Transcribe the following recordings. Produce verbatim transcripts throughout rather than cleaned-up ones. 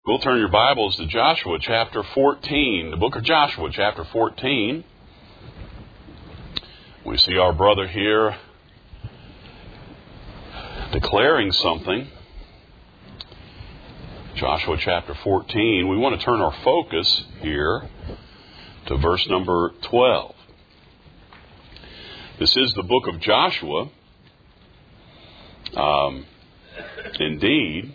We'll turn your Bibles to Joshua chapter fourteen, the book of Joshua chapter fourteen. We see our brother here declaring something. Joshua chapter fourteen. We want to turn our focus here to verse number twelve. This is the book of Joshua. Um, indeed.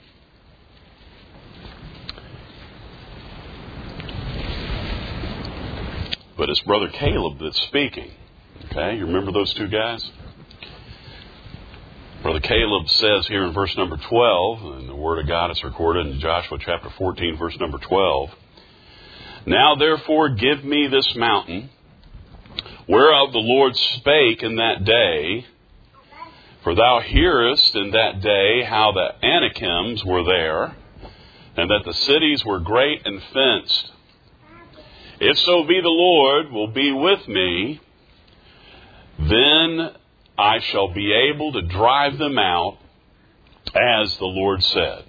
But it's Brother Caleb that's speaking. Okay, you remember those two guys? Brother Caleb says here in verse number twelve, and the Word of God is recorded in Joshua chapter fourteen, verse number twelve. Now therefore give me this mountain, whereof the Lord spake in that day, for thou hearest in that day how the Anakims were there, and that the cities were great and fenced. If so be the Lord will be with me, then I shall be able to drive them out, as the Lord said.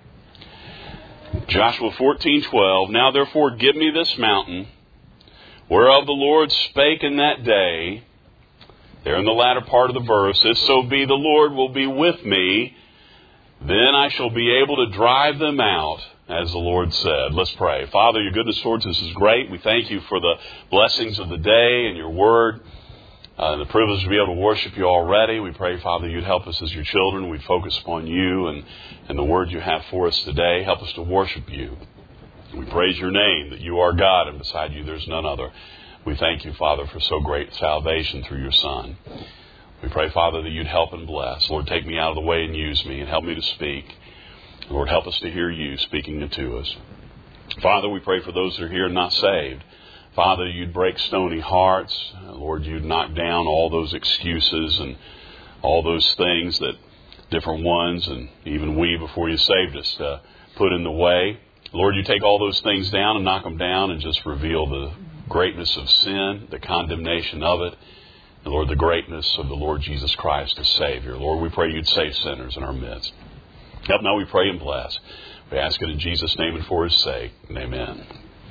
Joshua fourteen twelve. Now therefore give me this mountain, whereof the Lord spake in that day. There in the latter part of the verse. If so be the Lord will be with me, then I shall be able to drive them out, as the Lord said. Let's pray. Father, your goodness towards us is great. We thank you for the blessings of the day and your word, uh, and the privilege to be able to worship you already. We pray, Father, you'd help us as your children. We'd focus upon you and, and the word you have for us today. Help us to worship you. We praise your name, that you are God, and beside you there's none other. We thank you, Father, for so great salvation through your Son. We pray, Father, that you'd help and bless. Lord, take me out of the way and use me and help me to speak. Lord, help us to hear you speaking to us. Father, we pray for those that are here not saved. Father, you'd break stony hearts. Lord, you'd knock down all those excuses and all those things that different ones and even we before you saved us uh, put in the way. Lord, you take all those things down and knock them down and just reveal the greatness of sin, the condemnation of it, and Lord, the greatness of the Lord Jesus Christ as Savior. Lord, we pray you'd save sinners in our midst. Help now, we pray and bless. We ask it in Jesus' name and for his sake. And amen.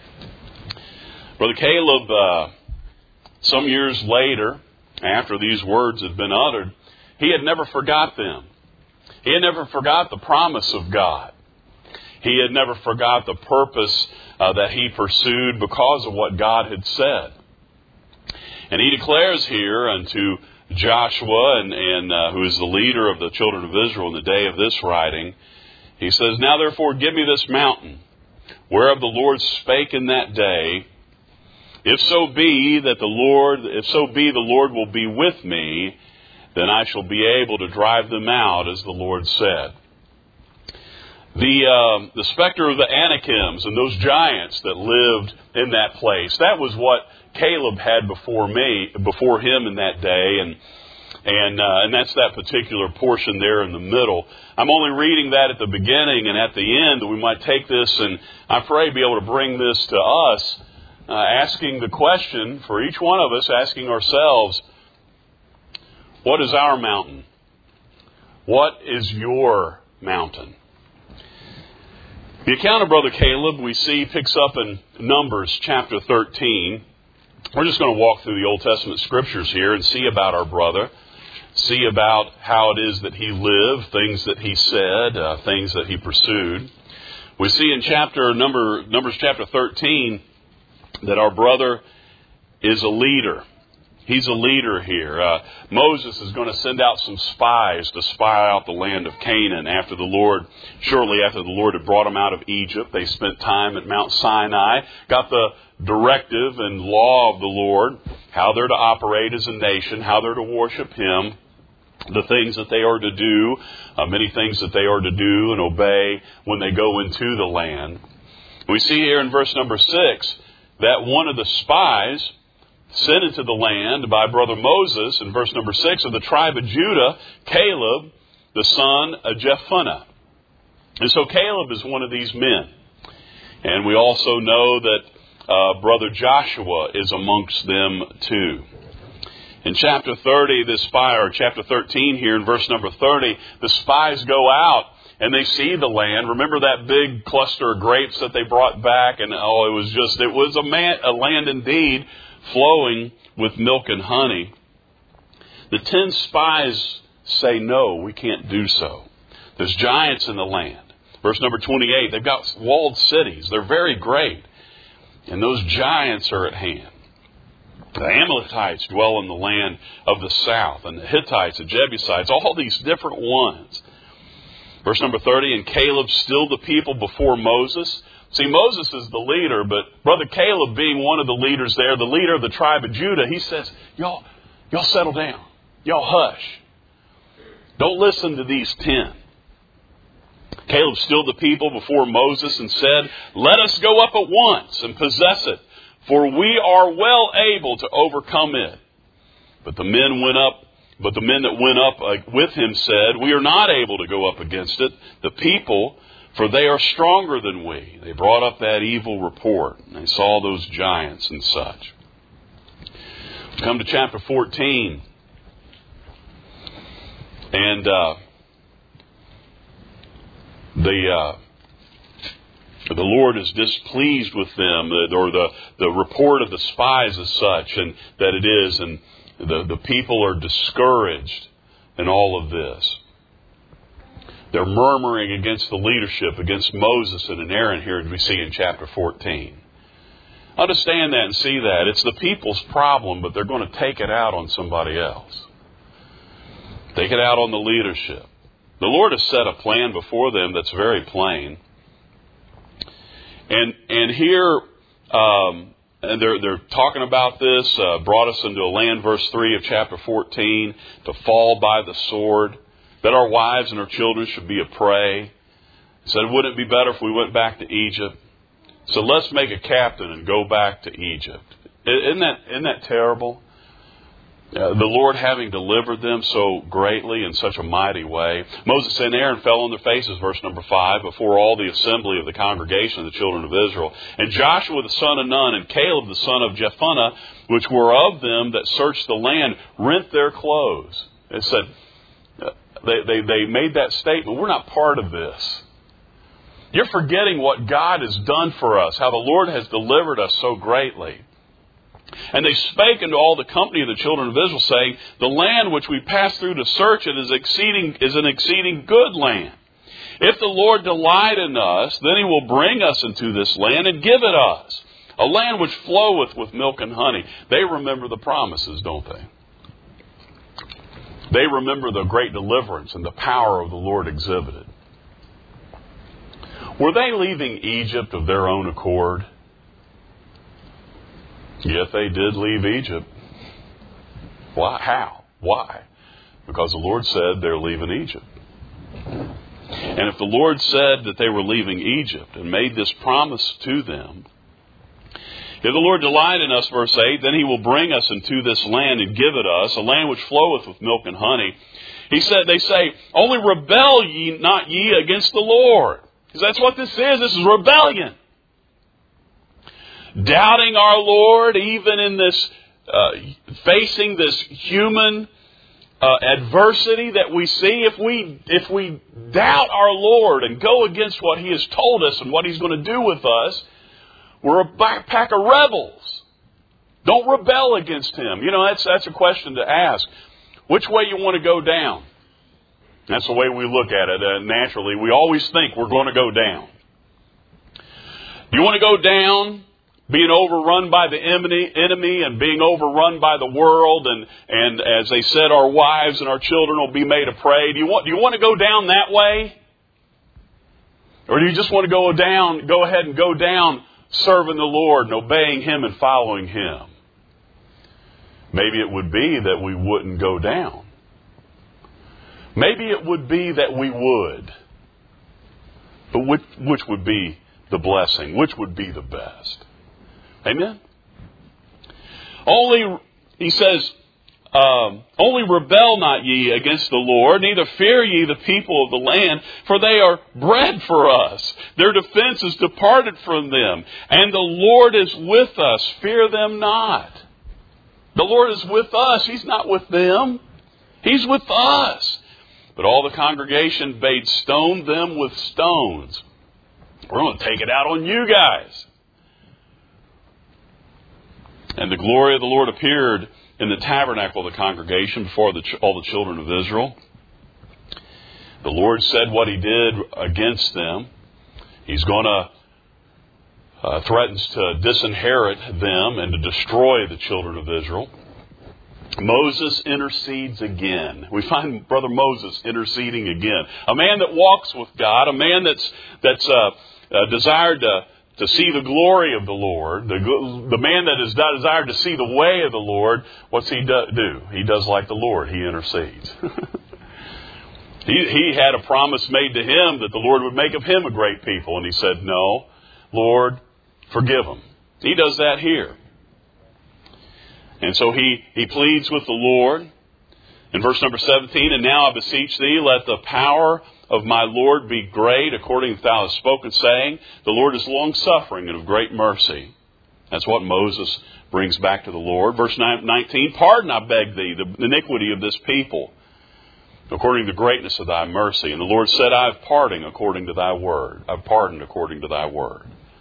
Brother Caleb, uh, some years later, after these words had been uttered, he had never forgot them. He had never forgot the promise of God. He had never forgot the purpose uh, that he pursued because of what God had said. And he declares here unto Joshua, and, and uh, who is the leader of the children of Israel in the day of this writing, he says, Now therefore give me this mountain, whereof the Lord spake in that day. If so be that the Lord, if so be the Lord will be with me, then I shall be able to drive them out, as the Lord said. The uh, the specter of the Anakims and those giants that lived in that place, that was what Caleb had before me, before him in that day, and and uh, and that's that particular portion there in the middle. I'm only reading that at the beginning and at the end, that we might take this and I pray be able to bring this to us, uh, asking the question for each one of us, asking ourselves, what is our mountain? What is your mountain? The account of Brother Caleb we see picks up in Numbers chapter thirteen. We're just going to walk through the Old Testament scriptures here and see about our brother, see about how it is that he lived, things that he said, uh, things that he pursued. We see in chapter number Numbers chapter thirteen that our brother is a leader. He's a leader here. Uh, Moses is going to send out some spies to spy out the land of Canaan after the Lord, shortly after the Lord had brought them out of Egypt. They spent time at Mount Sinai, got the directive and law of the Lord, how they're to operate as a nation, how they're to worship Him, the things that they are to do, uh, many things that they are to do and obey when they go into the land. We see here in verse number six that one of the spies sent into the land by brother Moses, in verse number six, of the tribe of Judah, Caleb, the son of Jephunneh. And so Caleb is one of these men. And we also know that uh, brother Joshua is amongst them too. In chapter thirty, this spy, or chapter thirteen here in verse number thirty, the spies go out and they see the land. Remember that big cluster of grapes that they brought back? And oh, it was just, it was a, man, a land indeed flowing with milk and honey. The ten spies say, no, we can't do so. There's giants in the land. Verse number twenty-eight, they've got walled cities. They're very great. And those giants are at hand. The Amalekites dwell in the land of the south, and the Hittites, the Jebusites, all these different ones. Verse number thirty, and Caleb stilled the people before Moses. See, Moses is the leader, but Brother Caleb, being one of the leaders there, the leader of the tribe of Judah, he says, y'all, y'all settle down. Y'all hush. Don't listen to these ten. Caleb stilled the people before Moses and said, let us go up at once and possess it, for we are well able to overcome it. But the men went up, but the men that went up with him said, we are not able to go up against it, the people, for they are stronger than we. They brought up that evil report, and they saw those giants and such. Come to chapter fourteen. And uh, the uh, the Lord is displeased with them, or the, the report of the spies is such, and that it is, and the, the people are discouraged in all of this. They're murmuring against the leadership, against Moses and Aaron here, as we see in chapter fourteen. Understand that and see that. It's the people's problem, but they're going to take it out on somebody else. Take it out on the leadership. The Lord has set a plan before them that's very plain. And and here, um, and they're they're talking about this, uh, brought us into a land, verse three of chapter fourteen, to fall by the sword, that our wives and our children should be a prey. He said, wouldn't it be better if we went back to Egypt? So let's make a captain and go back to Egypt. Isn't that, isn't that terrible? Uh, the Lord having delivered them so greatly in such a mighty way. Moses and Aaron fell on their faces, verse number five, before all the assembly of the congregation of the children of Israel. And Joshua the son of Nun and Caleb the son of Jephunneh, which were of them that searched the land, rent their clothes. It said, uh, they, they, they made that statement, we're not part of this. You're forgetting what God has done for us, how the Lord has delivered us so greatly. And they spake unto all the company of the children of Israel, saying, the land which we passed through to search it is exceeding is an exceeding good land. If the Lord delight in us, then he will bring us into this land and give it us, a land which floweth with milk and honey. They remember the promises, don't they? They remember the great deliverance and the power of the Lord exhibited. Were they leaving Egypt of their own accord? Yet they did leave Egypt. Why? How? Why? Because the Lord said they're leaving Egypt. And if the Lord said that they were leaving Egypt and made this promise to them, if the Lord delight in us, verse eight, then he will bring us into this land and give it us, a land which floweth with milk and honey. He said, they say, only rebel ye not ye against the Lord. Because that's what this is. This is rebellion. Doubting our Lord, even in this, uh, facing this human uh, adversity that we see. If we, if we doubt our Lord and go against what he has told us and what he's going to do with us, we're a pack of rebels. Don't rebel against him. You know, that's, that's a question to ask. Which way you want to go down? That's the way we look at it. Uh, naturally, we always think we're going to go down. Do you want to go down being overrun by the enemy and being overrun by the world, and, and as they said, our wives and our children will be made a prey? Do you want, do you want to go down that way? Or do you just want to go down, go ahead and go down serving the Lord and obeying him and following him? Maybe it would be that we wouldn't go down. Maybe it would be that we would. But which, which would be the blessing? Which would be the best? Amen? Only, he says, um, only rebel not ye against the Lord, neither fear ye the people of the land, for they are bread for us. Their defense is departed from them, and the Lord is with us. Fear them not. The Lord is with us. He's not with them. He's with us. But all the congregation bade stone them with stones. We're going to take it out on you guys. And the glory of the Lord appeared in the tabernacle of the congregation before the, all the children of Israel. The Lord said what He did against them. He's going to uh, threatens to disinherit them and to destroy the children of Israel. Moses intercedes again. We find Brother Moses interceding again. A man that walks with God, a man that's that's uh, uh, desired to, to see the glory of the Lord, the, the man that has desired to see the way of the Lord. What's he do? do? He does like the Lord. He intercedes. he, he had a promise made to him that the Lord would make of him a great people. And he said, no, Lord, forgive him. He does that here. And so he, he pleads with the Lord. In verse number seventeen, and now I beseech thee, let the power of my Lord be great, according as thou hast spoken, saying, the Lord is long-suffering and of great mercy. That's what Moses brings back to the Lord. Verse nineteen, pardon, I beg thee, the iniquity of this people, according to the greatness of thy mercy. And the Lord said, I have pardoned according to thy word. I have pardoned according to thy word.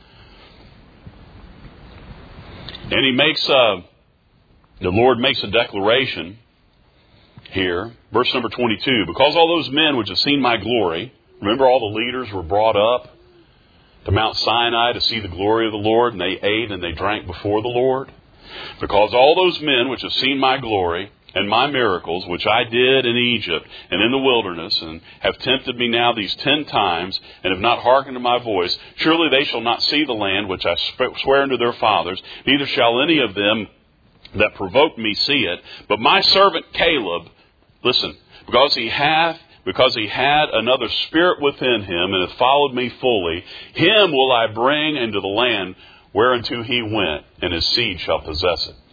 And he makes a... The Lord makes a declaration here, verse number twenty-two, because all those men which have seen my glory, remember all the leaders were brought up to Mount Sinai to see the glory of the Lord, and they ate and they drank before the Lord. Because all those men which have seen my glory and my miracles, which I did in Egypt and in the wilderness, and have tempted me now these ten times, and have not hearkened to my voice, surely they shall not see the land which I swear unto their fathers, neither shall any of them that provoked me see it. But my servant Caleb, listen, because he hath, because he had another spirit within him, and hath followed me fully, him will I bring into the land whereunto he went, and his seed shall possess it.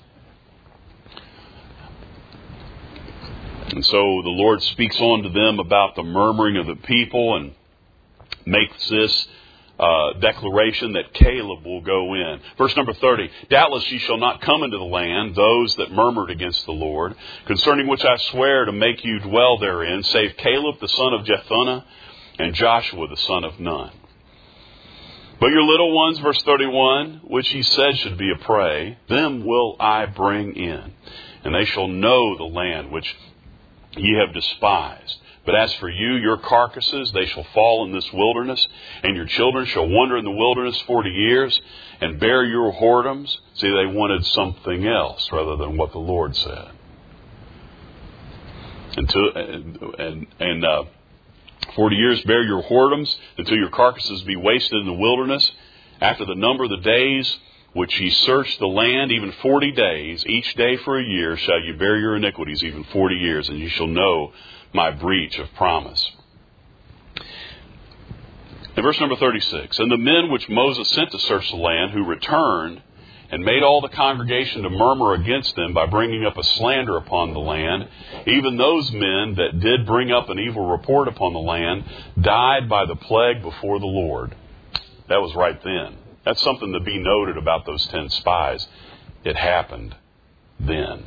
And so the Lord speaks on to them about the murmuring of the people, and makes this Uh, declaration that Caleb will go in. Verse number thirty, doubtless ye shall not come into the land, those that murmured against the Lord, concerning which I swear to make you dwell therein, save Caleb the son of Jephunneh, and Joshua the son of Nun. But your little ones, verse thirty-one, which he said should be a prey, them will I bring in, and they shall know the land which ye have despised. But as for you, your carcasses, they shall fall in this wilderness, and your children shall wander in the wilderness forty years, and bear your whoredoms. See, they wanted something else rather than what the Lord said. Until, and and, and uh, forty years bear your whoredoms, until your carcasses be wasted in the wilderness. After the number of the days which ye search the land, even forty days, each day for a year, shall you bear your iniquities, even forty years, and you shall know my breach of promise. In verse number thirty-six, and the men which Moses sent to search the land, who returned and made all the congregation to murmur against them by bringing up a slander upon the land, even those men that did bring up an evil report upon the land, died by the plague before the Lord. That was right then. That's something to be noted about those ten spies. It happened then.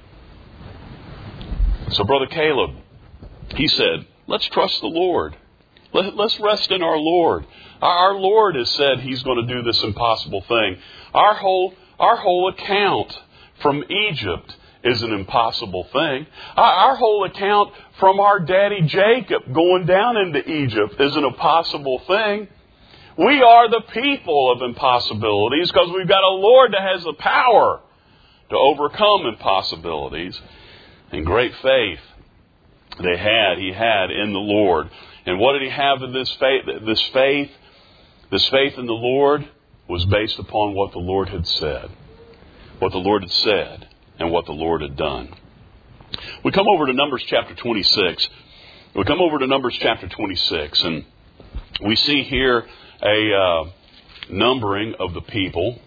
So Brother Caleb, he said, let's trust the Lord. Let, let's rest in our Lord. Our, our Lord has said He's going to do this impossible thing. Our whole, our whole account from Egypt is an impossible thing. Our, our whole account from our daddy Jacob going down into Egypt is an impossible thing. We are the people of impossibilities because we've got a Lord that has the power to overcome impossibilities. And great faith they had, he had in the Lord. And what did he have in this faith? This faith, this faith in the Lord was based upon what the Lord had said. What the Lord had said and what the Lord had done. We come over to Numbers chapter twenty-six. We come over to Numbers chapter twenty-six, and we see here a uh, numbering of the people.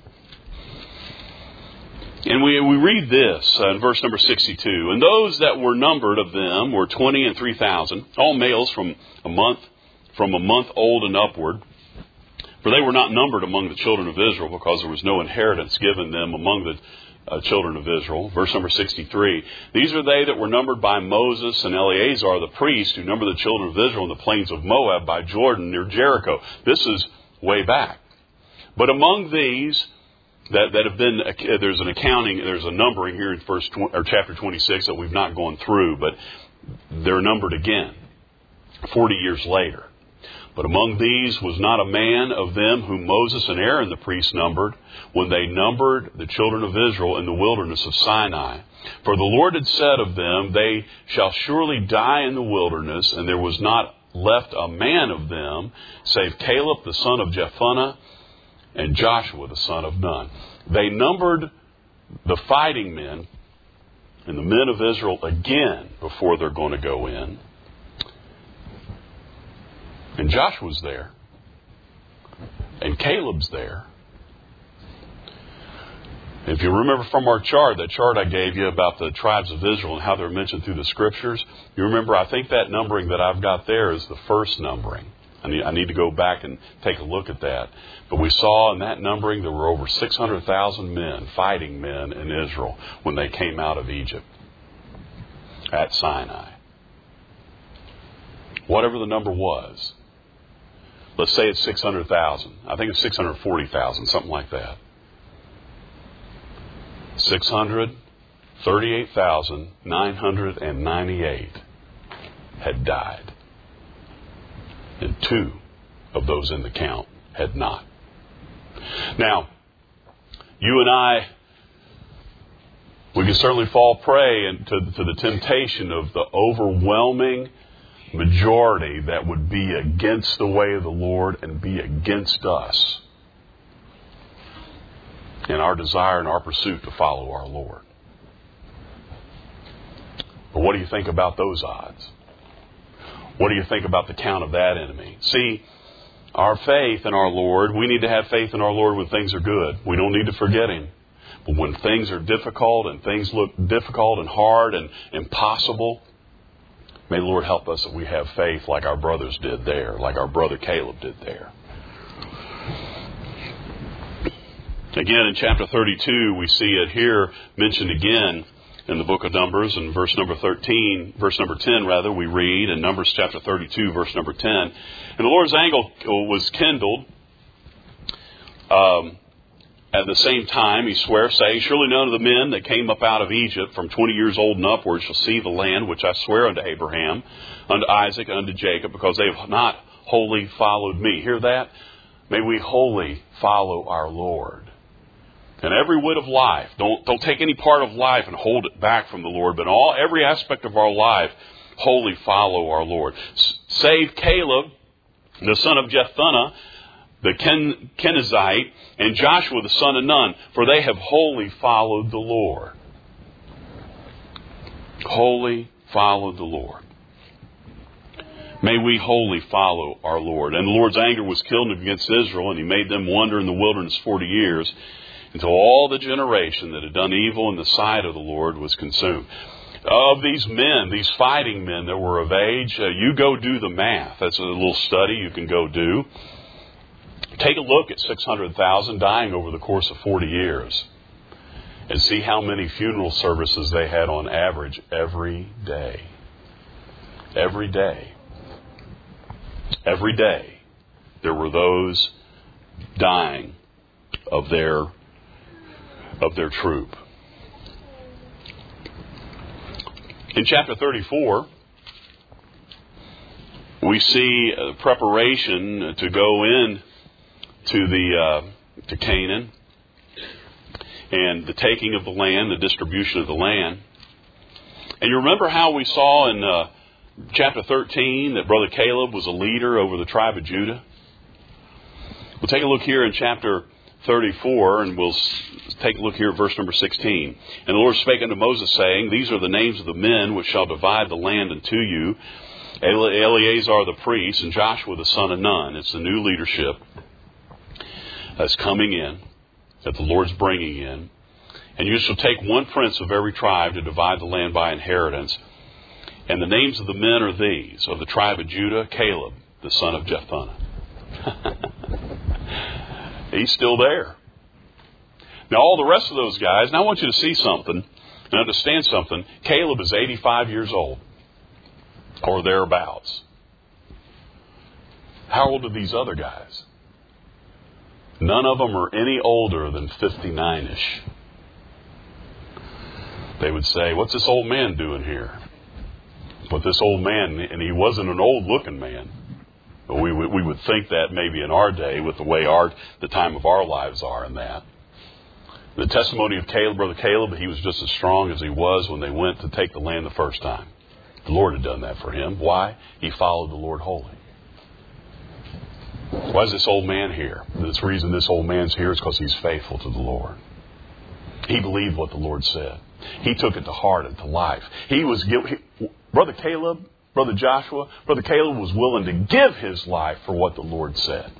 And we we read this uh, in verse number sixty-two. And those that were numbered of them were twenty and three thousand, all males from a month from a month old and upward. For they were not numbered among the children of Israel, because there was no inheritance given them among the uh, children of Israel. Verse number sixty-three. These are they that were numbered by Moses and Eleazar the priest, who numbered the children of Israel in the plains of Moab by Jordan near Jericho. This is way back. But among these that, that have been, uh, there's an accounting, there's a numbering here in first tw- or chapter twenty-six that we've not gone through, but they're numbered again forty years later. But among these was not a man of them whom Moses and Aaron the priests numbered, when they numbered the children of Israel in the wilderness of Sinai. For the Lord had said of them, they shall surely die in the wilderness, and there was not left a man of them, save Caleb the son of Jephunneh, and Joshua the son of Nun. They numbered the fighting men and the men of Israel again before they're going to go in. And Joshua's there. And Caleb's there. If you remember from our chart, that chart I gave you about the tribes of Israel and how they're mentioned through the Scriptures, you remember, I think that numbering that I've got there is the first numbering. I need, I need to go back and take a look at that. But we saw in that numbering there were over six hundred thousand men, fighting men in Israel, when they came out of Egypt at Sinai. Whatever the number was. Let's say it's six hundred thousand. I think it's six hundred forty thousand, something like that. six hundred thirty-eight thousand nine hundred ninety-eight had died. And two of those in the count had not. Now, you and I, we can certainly fall prey to, to the temptation of the overwhelming majority that would be against the way of the Lord and be against us in our desire and our pursuit to follow our Lord. But what do you think about those odds? What do you think about the count of that enemy? See, our faith in our Lord, we need to have faith in our Lord when things are good. We don't need to forget Him. But when things are difficult and things look difficult and hard and impossible, may the Lord help us that we have faith like our brothers did there, like our brother Caleb did there. Again, in chapter thirty-two, we see it here mentioned again in the book of Numbers, in verse number thirteen, verse number ten, rather, we read in Numbers chapter thirty-two, verse number ten. And the Lord's anger was kindled. Um, At the same time, he swears, saying, surely none of the men that came up out of Egypt from twenty years old and upward shall see the land which I swear unto Abraham, unto Isaac, and unto Jacob, because they have not wholly followed me. Hear that? May we wholly follow our Lord. And every whit of life, don't, don't take any part of life and hold it back from the Lord, but all every aspect of our life, wholly follow our Lord. S- save Caleb, the son of Jephunneh, the Ken, Kenizzite, and Joshua the son of Nun, for they have wholly followed the Lord. Wholly followed the Lord. May we wholly follow our Lord. And the Lord's anger was kindled against Israel, and He made them wander in the wilderness forty years, until all the generation that had done evil in the sight of the Lord was consumed. Of these men, these fighting men that were of age, uh, you go do the math. That's a little study you can go do. Take a look at six hundred thousand dying over the course of forty years and see how many funeral services they had on average every day. Every day. Every day there were those dying of their of their troop. In chapter thirty-four, we see a preparation to go in to the uh, to Canaan, and the taking of the land, the distribution of the land. And you remember how we saw in uh, chapter thirteen that Brother Caleb was a leader over the tribe of Judah? We'll take a look here in chapter thirty-four, and we'll take a look here at verse number sixteen. And the Lord spake unto Moses, saying, these are the names of the men which shall divide the land unto you, Eleazar the priest, and Joshua the son of Nun. It's the new leadership that's coming in, that the Lord's bringing in. And you shall take one prince of every tribe to divide the land by inheritance. And the names of the men are these: of the tribe of Judah, Caleb, the son of Jephunneh. He's still there. Now, all the rest of those guys, and I want you to see something and understand something. Caleb is eighty-five years old, or thereabouts. How old are these other guys? None of them are any older than fifty-nine-ish. They would say, what's this old man doing here? But this old man, and he wasn't an old-looking man. But we, we, we would think that maybe in our day with the way our the time of our lives are in that. The testimony of Caleb, Brother Caleb, he was just as strong as he was when they went to take the land the first time. The Lord had done that for him. Why? He followed the Lord wholly. Why is this old man here? The reason this old man's here is because he's faithful to the Lord. He believed what the Lord said. He took it to heart and to life. He was he, Brother Caleb, Brother Joshua, Brother Caleb was willing to give his life for what the Lord said.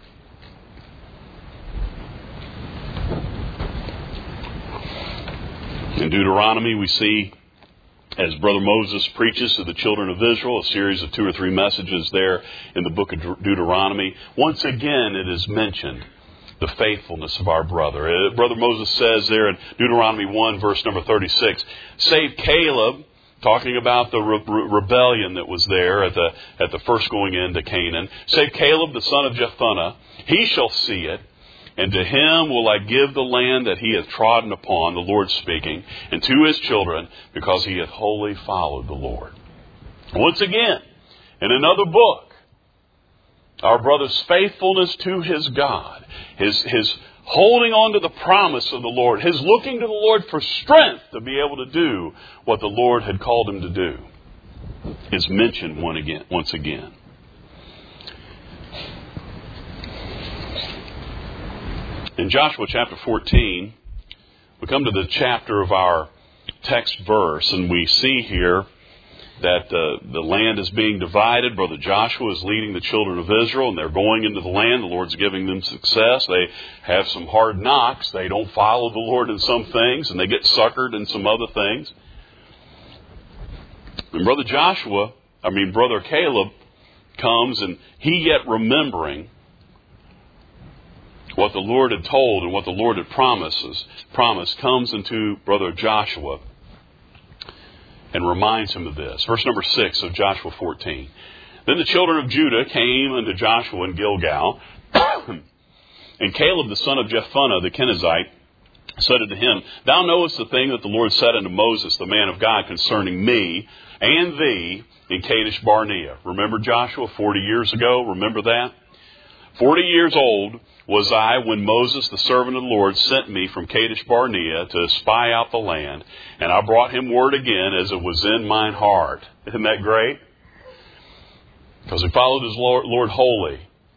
In Deuteronomy, we see, as Brother Moses preaches to the children of Israel, a series of two or three messages there in the book of Deuteronomy. Once again, it is mentioned the faithfulness of our brother. Uh, Brother Moses says there in Deuteronomy one, verse number thirty-six, save Caleb, talking about the re- rebellion that was there at the at the first going into Canaan. Save Caleb, the son of Jephunneh, he shall see it, and to him will I give the land that he hath trodden upon, the Lord speaking, and to his children, because he hath wholly followed the Lord. Once again, in another book, our brother's faithfulness to his God, his, his holding on to the promise of the Lord, his looking to the Lord for strength to be able to do what the Lord had called him to do, is mentioned one again, once again. In Joshua chapter fourteen, we come to the chapter of our text verse, and we see here that uh, the land is being divided. Brother Joshua is leading the children of Israel, and they're going into the land. The Lord's giving them success. They have some hard knocks. They don't follow the Lord in some things, and they get suckered in some other things. And Brother Joshua, I mean Brother Caleb, comes, and he yet remembering what the Lord had told and what the Lord had promises, promised, comes into Brother Joshua and reminds him of this. Verse number six of Joshua fourteen. Then the children of Judah came unto Joshua in Gilgal, and Caleb the son of Jephunneh the Kenizzite said unto him, Thou knowest the thing that the Lord said unto Moses, the man of God, concerning me and thee in Kadesh Barnea. Remember Joshua forty years ago? Remember that? Forty years old was I when Moses, the servant of the Lord, sent me from Kadesh Barnea to spy out the land, and I brought him word again as it was in mine heart. Isn't that great? Because he followed his Lord, Lord wholly.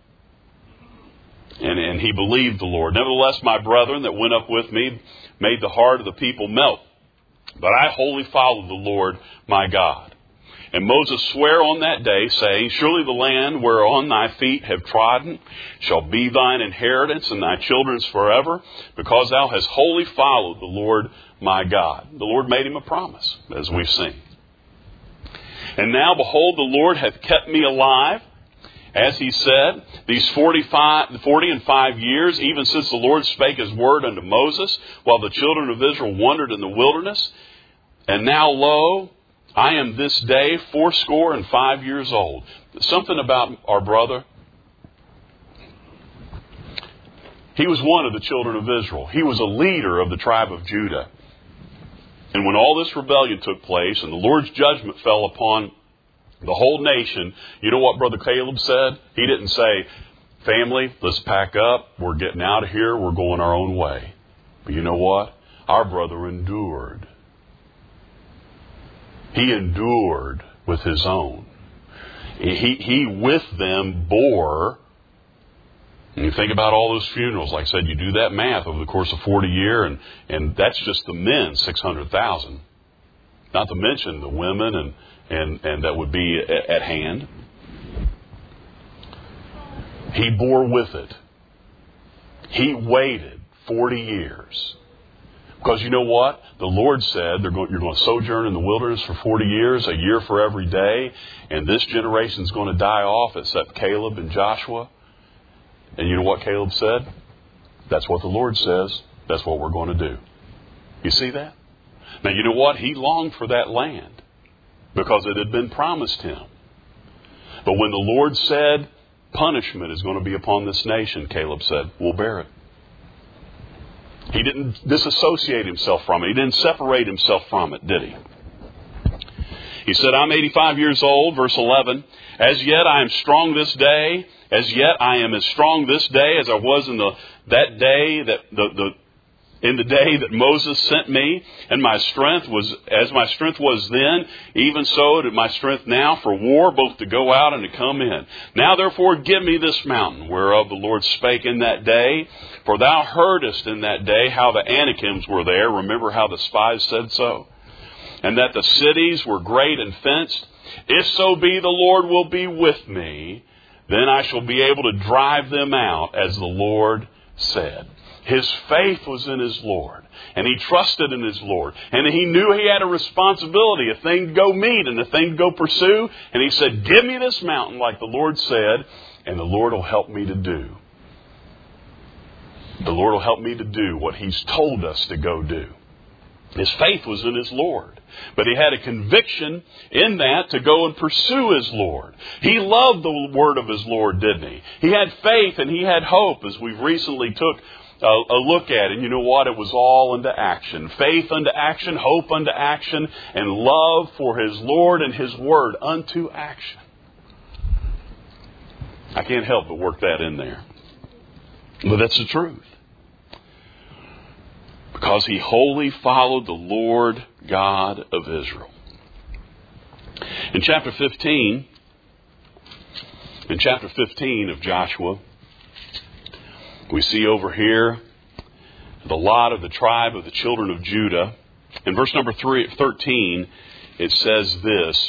And, and he believed the Lord. Nevertheless, my brethren that went up with me made the heart of the people melt. But I wholly followed the Lord my God. And Moses sware on that day, saying, Surely the land whereon thy feet have trodden shall be thine inheritance and thy children's forever, because thou hast wholly followed the Lord my God. The Lord made him a promise, as we've seen. And now, behold, the Lord hath kept me alive, as he said, these forty-five, forty and five years, even since the Lord spake his word unto Moses, while the children of Israel wandered in the wilderness. And now, lo, I am this day fourscore and five years old. Something about our brother. He was one of the children of Israel. He was a leader of the tribe of Judah. And when all this rebellion took place and the Lord's judgment fell upon the whole nation, you know what Brother Caleb said? He didn't say, family, let's pack up. We're getting out of here. We're going our own way. But you know what? Our brother endured. He endured with his own. He, he with them bore. And you think about all those funerals. Like I said, you do that math over the course of forty years, and, and that's just the men, six hundred thousand. Not to mention the women and, and, and that would be at, at hand. He bore with it. He waited forty years. Because you know what? The Lord said they're going, you're going to sojourn in the wilderness for forty years, a year for every day, and this generation is going to die off except Caleb and Joshua. And you know what Caleb said? That's what the Lord says. that's what we're going to do. You see that? Now, you know what? He longed for that land because it had been promised him. But when the Lord said, punishment is going to be upon this nation, Caleb said, we'll bear it. He didn't disassociate himself from it. He didn't separate himself from it, did he? He said, I'm eighty-five years old, verse eleven. As yet I am strong this day. As yet I am as strong this day as I was in the that day that the, the in the day that Moses sent me, and my strength was as my strength was then, even so did my strength now for war, both to go out and to come in. Now therefore give me this mountain, whereof the Lord spake in that day. For thou heardest in that day how the Anakims were there. Remember how the spies said so? And that the cities were great and fenced. If so be the Lord will be with me, then I shall be able to drive them out, as the Lord said. His faith was in his Lord, and he trusted in his Lord, and he knew he had a responsibility, a thing to go meet and a thing to go pursue. And he said, give me this mountain like the Lord said, and the Lord will help me to do. The Lord will help me to do what he's told us to go do. His faith was in his Lord. But he had a conviction in that to go and pursue his Lord. He loved the word of his Lord, didn't he? He had faith and he had hope, as we've recently took a, a look at. And you know what? It was all unto action. Faith unto action, hope unto action, and love for his Lord and his word unto action. I can't help but work that in there. But that's the truth. Because he wholly followed the Lord God of Israel. In chapter fifteen, in chapter fifteen of Joshua, we see over here the lot of the tribe of the children of Judah. In verse number three, thirteen, it says this.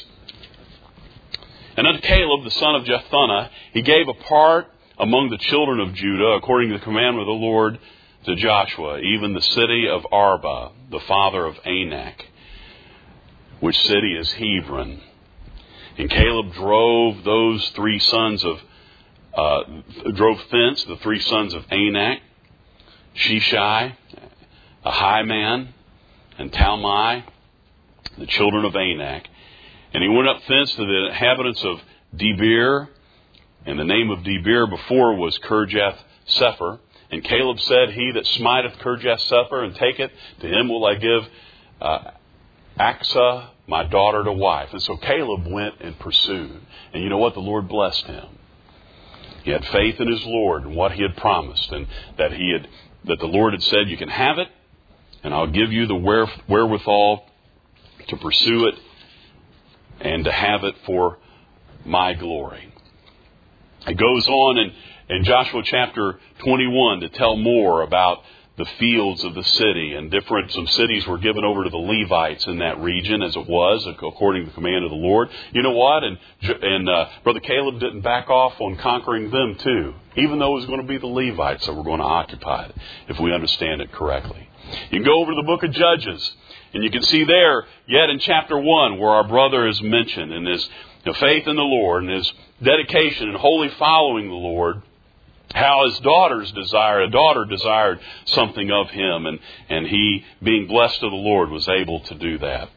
And unto Caleb, the son of Jephunneh, he gave a part among the children of Judah, according to the commandment of the Lord, to Joshua, even the city of Arba, the father of Anak, which city is Hebron. And Caleb drove those three sons of, uh, drove thence the three sons of Anak, Sheshai, Ahiman, and Talmai, the children of Anak. And he went up thence to the inhabitants of Debir, and the name of Debir before was Kirjath Sepher. And Caleb said, he that smiteth Kirjath Sepher and taketh, to him will I give uh, Achsah, my daughter, to wife. And so Caleb went and pursued. And you know what? The Lord blessed him. He had faith in his Lord and what he had promised, and that he had that the Lord had said, you can have it, and I'll give you the where, wherewithal to pursue it and to have it for my glory. It goes on in, in Joshua chapter twenty-one to tell more about the fields of the city, and different some cities were given over to the Levites in that region, as it was according to the command of the Lord. You know what? And and uh, Brother Caleb didn't back off on conquering them too, even though it was going to be the Levites that were going to occupy it, if we understand it correctly. You can go over to the book of Judges, and you can see there, yet in chapter one, where our brother is mentioned, and his you know, faith in the Lord, and his dedication and wholly following the Lord, how his daughters desired, a daughter desired something of him, and, and he, being blessed of the Lord, was able to do that.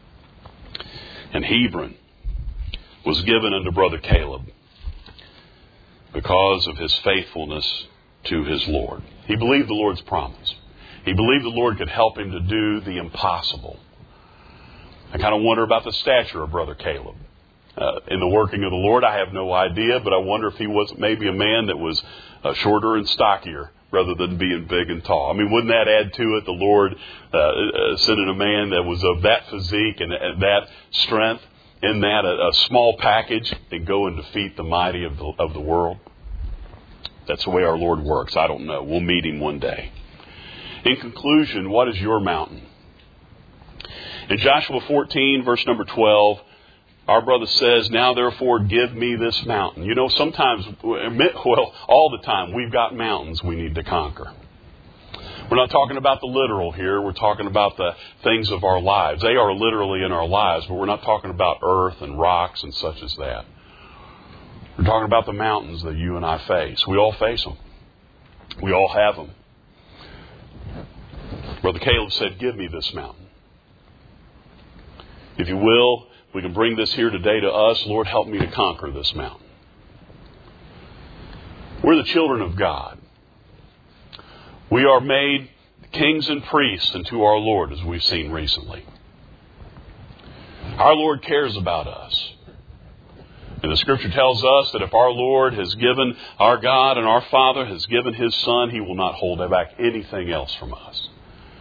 And Hebron was given unto brother Caleb because of his faithfulness to his Lord. He believed the Lord's promise. He believed the Lord could help him to do the impossible. I kind of wonder about the stature of brother Caleb. Uh, in the working of the Lord, I have no idea, but I wonder if he wasn't maybe a man that was uh, shorter and stockier rather than being big and tall. I mean, wouldn't that add to it? The Lord uh, uh, sending a man that was of that physique and, and that strength in that a, a small package and go and defeat the mighty of the, of the world. That's the way our Lord works. I don't know. We'll meet him one day. In conclusion, what is your mountain? In Joshua fourteen, verse number twelve, our brother says, now therefore give me this mountain. You know, sometimes, well, all the time, we've got mountains we need to conquer. We're not talking about the literal here. We're talking about the things of our lives. They are literally in our lives, but we're not talking about earth and rocks and such as that. We're talking about the mountains that you and I face. We all face them. We all have them. Brother Caleb said, give me this mountain. If you will, we can bring this here today to us. Lord, help me to conquer this mountain. We're the children of God. We are made kings and priests unto our Lord, as we've seen recently. Our Lord cares about us. And the Scripture tells us that if our Lord has given, our God and our Father has given His Son, He will not hold back anything else from us.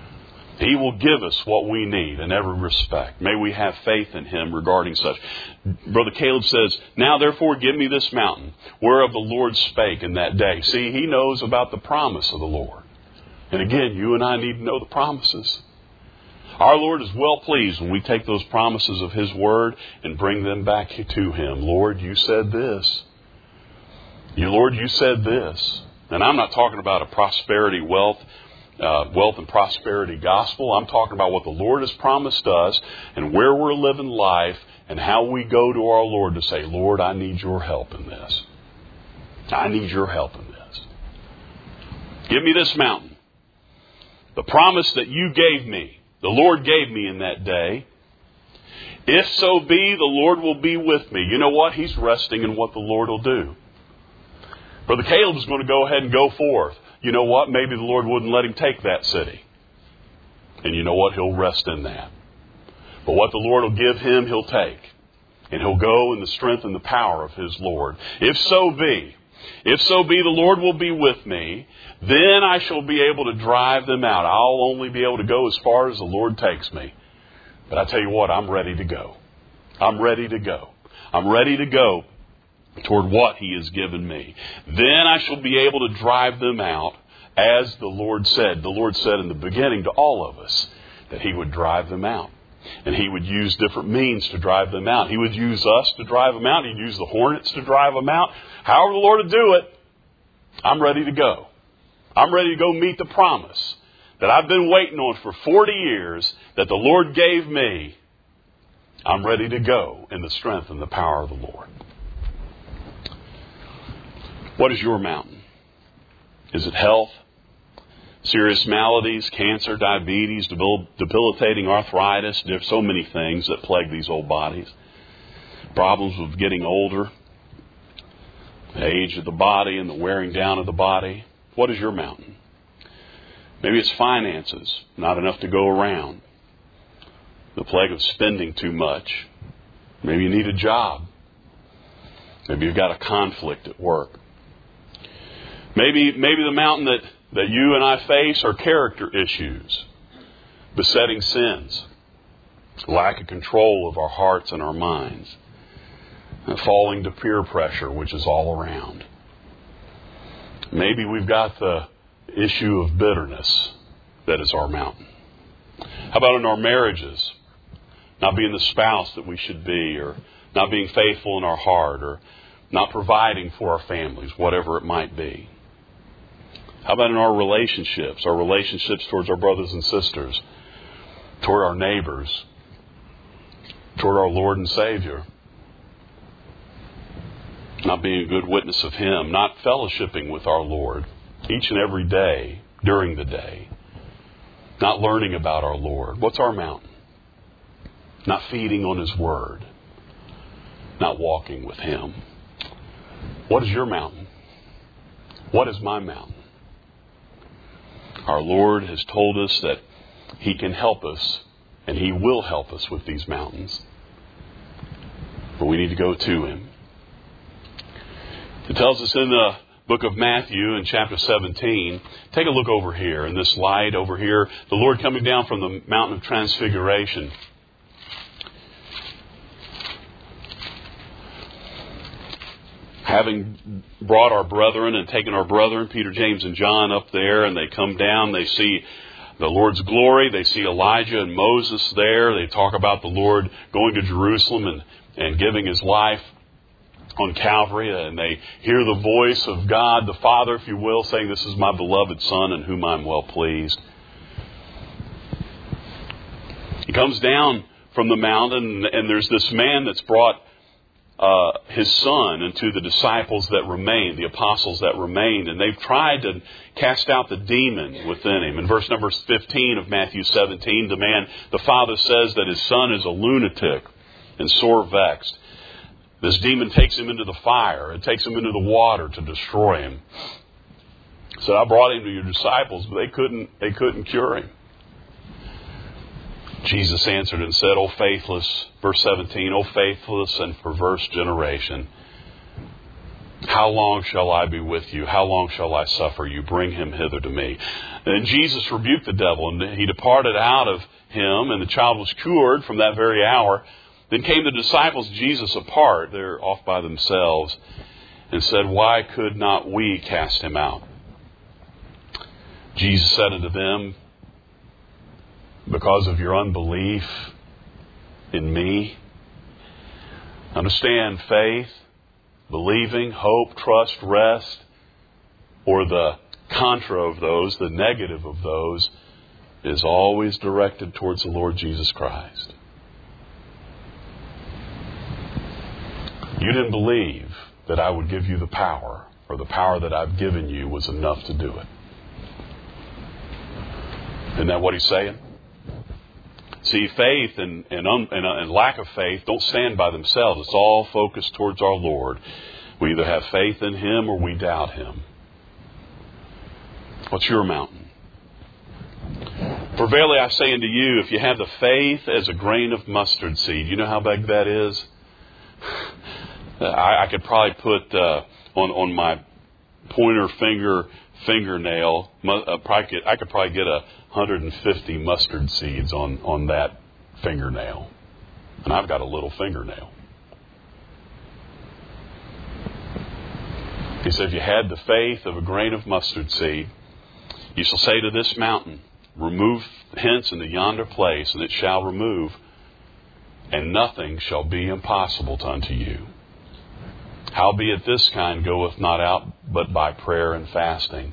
He will give us what we need in every respect. May we have faith in Him regarding such. Brother Caleb says, now therefore give me this mountain, whereof the Lord spake in that day. See, he knows about the promise of the Lord. And again, you and I need to know the promises. Our Lord is well pleased when we take those promises of His Word and bring them back to Him. Lord, you said this. You, Lord, you said this. And I'm not talking about a prosperity, wealth, uh, wealth and prosperity gospel. I'm talking about what the Lord has promised us and where we're living life and how we go to our Lord to say, Lord, I need your help in this. I need your help in this. Give me this mountain. The promise that you gave me, the Lord gave me in that day. If so be, the Lord will be with me. You know what? He's resting in what the Lord will do. Brother Caleb's going to go ahead and go forth. You know what? Maybe the Lord wouldn't let him take that city. And you know what? He'll rest in that. But what the Lord will give him, he'll take. And he'll go in the strength and the power of his Lord. If so be, if so be the Lord will be with me, then I shall be able to drive them out. I'll only be able to go as far as the Lord takes me. But I tell you what, I'm ready to go. I'm ready to go. I'm ready to go toward what He has given me. Then I shall be able to drive them out as the Lord said. The Lord said in the beginning to all of us that He would drive them out. And He would use different means to drive them out. He would use us to drive them out. He'd use the hornets to drive them out. However the Lord would do it, I'm ready to go. I'm ready to go meet the promise that I've been waiting on for forty years that the Lord gave me. I'm ready to go in the strength and the power of the Lord. What is your mountain? Is it health? Serious maladies, cancer, diabetes, debil- debilitating arthritis. There's so many things that plague these old bodies. Problems with getting older. The age of the body and the wearing down of the body. What is your mountain? Maybe it's finances, not enough to go around. The plague of spending too much. Maybe you need a job. Maybe you've got a conflict at work. Maybe, maybe the mountain that, that you and I face are character issues, besetting sins, lack of control of our hearts and our minds, and falling to peer pressure, which is all around. Maybe we've got the issue of bitterness that is our mountain. How about in our marriages? Not being the spouse that we should be, or not being faithful in our heart, or not providing for our families, whatever it might be. How about in our relationships, our relationships towards our brothers and sisters, toward our neighbors, toward our Lord and Savior? Not being a good witness of Him, not fellowshipping with our Lord each and every day, during the day. Not learning about our Lord. What's our mountain? Not feeding on His Word. Not walking with Him. What is your mountain? What is my mountain? Our Lord has told us that He can help us, and He will help us with these mountains. But we need to go to Him. It tells us in the book of Matthew in chapter seventeen, take a look over here in this light over here, the Lord coming down from the mountain of transfiguration. Having brought our brethren and taken our brethren, Peter, James, and John up there, and they come down, they see the Lord's glory, they see Elijah and Moses there, they talk about the Lord going to Jerusalem and, and giving His life on Calvary, and they hear the voice of God, the Father, if you will, saying, "This is my beloved Son in whom I'm well pleased." He comes down from the mountain, and there's this man that's brought uh, His Son and to the disciples that remained, the apostles that remained. And they've tried to cast out the demon within him. In verse number fifteen of Matthew seventeen, the man, the Father says that his Son is a lunatic and sore vexed. This demon takes him into the fire. It takes him into the water to destroy him. So I brought him to your disciples, but they couldn't, they couldn't cure him. Jesus answered and said, O faithless, verse seventeen, O faithless and perverse generation, how long shall I be with you? How long shall I suffer you? Bring him hither to me. Then Jesus rebuked the devil, and he departed out of him, and the child was cured from that very hour. Then came the disciples, Jesus apart, they're off by themselves, and said, Why could not we cast him out? Jesus said unto them, Because of your unbelief in me. Understand, faith, believing, hope, trust, rest, or the contra of those, the negative of those, is always directed towards the Lord Jesus Christ. You didn't believe that I would give you the power, or the power that I've given you was enough to do it. Isn't that what he's saying? See, faith and, and, un, and, uh, and lack of faith don't stand by themselves. It's all focused towards our Lord. We either have faith in Him or we doubt Him. What's your mountain? For verily I say unto you, if you have the faith as a grain of mustard seed, you know how big that is? I, I could probably put uh, on on my pointer finger fingernail. Uh, probably get, I could probably get a hundred fifty mustard seeds on on that fingernail, and I've got a little fingernail. He said, if you had the faith of a grain of mustard seed, you shall say to this mountain, remove hence into yonder place, and it shall remove, and nothing shall be impossible unto you. Howbeit this kind goeth not out but by prayer and fasting.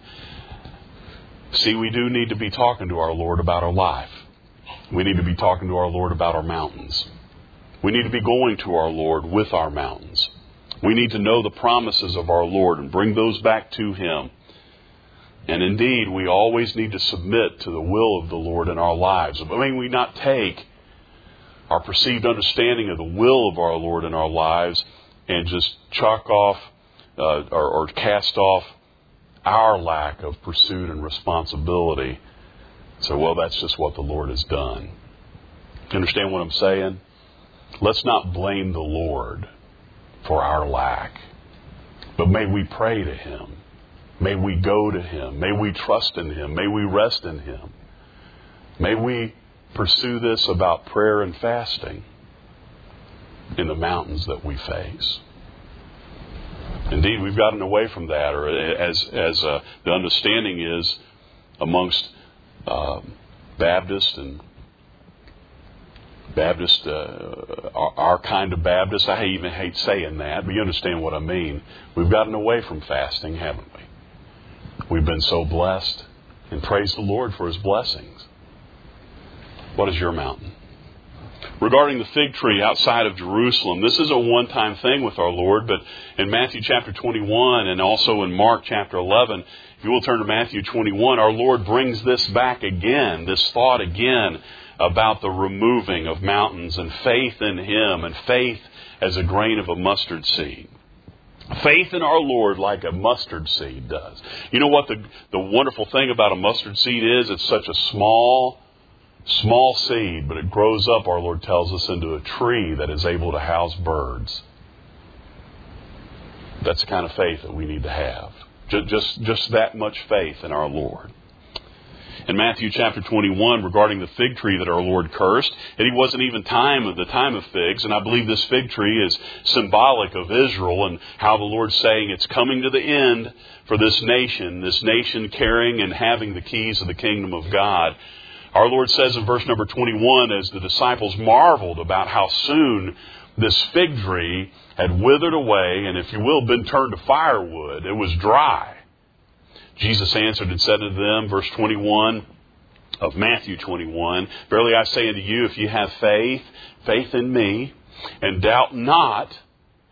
See, we do need to be talking to our Lord about our life. We need to be talking to our Lord about our mountains. We need to be going to our Lord with our mountains. We need to know the promises of our Lord and bring those back to Him. And indeed, we always need to submit to the will of the Lord in our lives. I mean, we not take our perceived understanding of the will of our Lord in our lives and just chalk off uh, or, or cast off our lack of pursuit and responsibility. So, well, that's just what the Lord has done. You understand what I'm saying? Let's not blame the Lord for our lack, but may we pray to Him. May we go to Him. May we trust in Him. May we rest in Him. May we pursue this about prayer and fasting in the mountains that we face. Indeed, we've gotten away from that, or as as uh, the understanding is amongst uh, Baptists and Baptist, uh, our, our kind of Baptists. I even hate saying that, but you understand what I mean. We've gotten away from fasting, haven't we? We've been so blessed, and praise the Lord for His blessings. What is your mountain? Regarding the fig tree outside of Jerusalem, this is a one-time thing with our Lord, but in Matthew chapter twenty-one and also in Mark chapter eleven, if you will turn to Matthew twenty-one, our Lord brings this back again, this thought again about the removing of mountains and faith in Him and faith as a grain of a mustard seed. Faith in our Lord like a mustard seed does. You know what the, the wonderful thing about a mustard seed is? It's such a small Small seed, but it grows up, our Lord tells us, into a tree that is able to house birds. That's the kind of faith that we need to have. Just, just, just that much faith in our Lord. In Matthew chapter twenty-one, regarding the fig tree that our Lord cursed, and He wasn't even time of the time of figs, and I believe this fig tree is symbolic of Israel and how the Lord's saying it's coming to the end for this nation, this nation carrying and having the keys of the kingdom of God. Our Lord says in verse number twenty-one, as the disciples marveled about how soon this fig tree had withered away, and if you will, been turned to firewood, it was dry. Jesus answered and said unto them, verse twenty-one of Matthew twenty-one, verily I say unto you, if you have faith, faith in me, and doubt not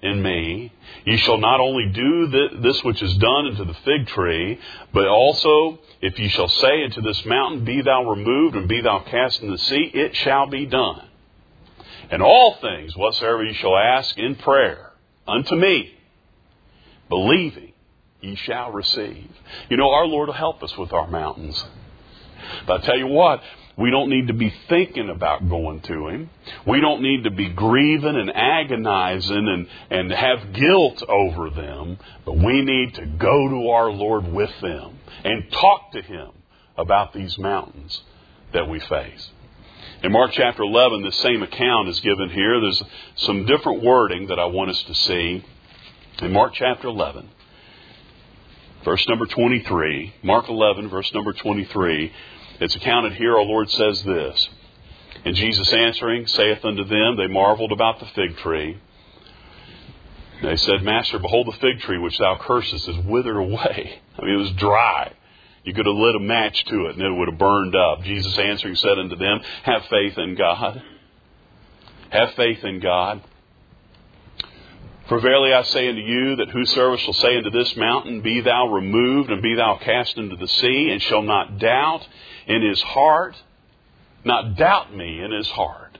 in me. Ye shall not only do this which is done unto the fig tree, but also, if ye shall say unto this mountain, Be thou removed, and be thou cast in the sea, it shall be done. And all things, whatsoever ye shall ask in prayer unto me, believing, ye shall receive. You know, our Lord will help us with our mountains. But I tell you what, we don't need to be thinking about going to Him. We don't need to be grieving and agonizing and, and have guilt over them. But we need to go to our Lord with them and talk to Him about these mountains that we face. In Mark chapter eleven, the same account is given here. There's some different wording that I want us to see. In Mark chapter eleven, verse number twenty-three, Mark eleven, verse number twenty-three, it's accounted here, our Lord says this, And Jesus answering saith unto them, they marveled about the fig tree. They said, Master, behold the fig tree which thou cursest is withered away. I mean, it was dry. You could have lit a match to it and it would have burned up. Jesus answering said unto them, Have faith in God. Have faith in God. For verily I say unto you, that whosoever shall say unto this mountain, Be thou removed, and be thou cast into the sea, and shall not doubt in his heart, not doubt me in his heart,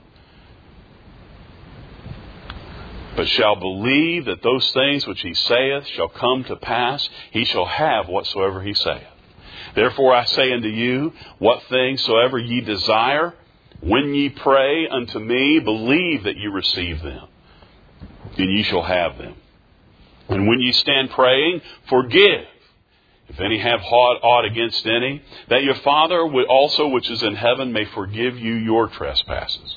but shall believe that those things which he saith shall come to pass, he shall have whatsoever he saith. Therefore I say unto you, what things soever ye desire, when ye pray unto me, believe that ye receive them, and ye shall have them. And when ye stand praying, forgive, if any have aught against any, that your Father also which is in heaven may forgive you your trespasses.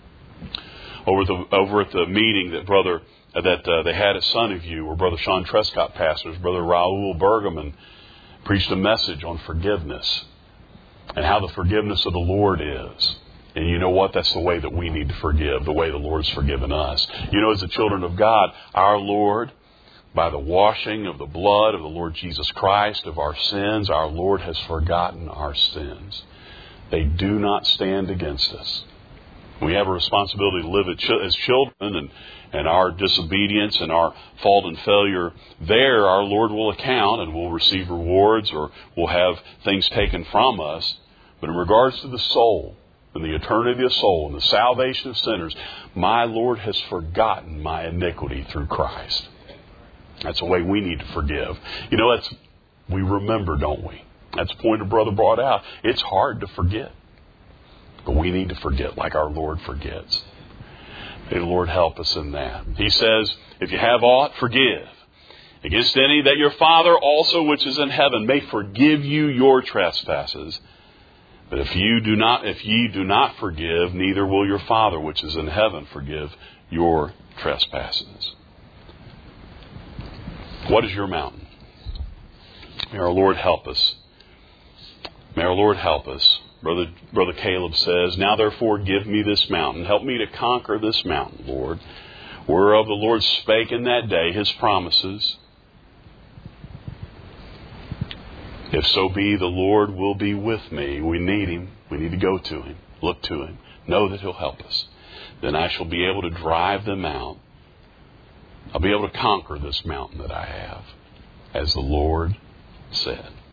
Over the over at the meeting that brother that uh, they had at Son of You, where Brother Sean Trescott pastors, Brother Raul Bergman preached a message on forgiveness and how the forgiveness of the Lord is. And you know what? That's the way that we need to forgive, the way the Lord's forgiven us. You know, as the children of God, our Lord, by the washing of the blood of the Lord Jesus Christ of our sins, our Lord has forgotten our sins. They do not stand against us. We have a responsibility to live as children, and, and our disobedience and our fault and failure there, our Lord will account and we'll receive rewards or we'll have things taken from us. But in regards to the soul, and the eternity of soul and the salvation of sinners, my Lord has forgotten my iniquity through Christ. That's the way we need to forgive. You know, that's we remember, don't we? That's the point the brother brought out. It's hard to forget. But we need to forget like our Lord forgets. May the Lord help us in that. He says, if you have aught, forgive. Against any, that your Father also which is in heaven may forgive you your trespasses. But if you do not, if ye do not forgive, neither will your Father which is in heaven forgive your trespasses. What is your mountain? May our Lord help us. May our Lord help us. Brother, Brother Caleb says, Now therefore give me this mountain. Help me to conquer this mountain, Lord. Whereof the Lord spake in that day His promises. If so be the Lord will be with me. We need Him. We need to go to Him. Look to Him. Know that He'll help us. Then I shall be able to drive them out. I'll be able to conquer this mountain that I have, as the Lord said.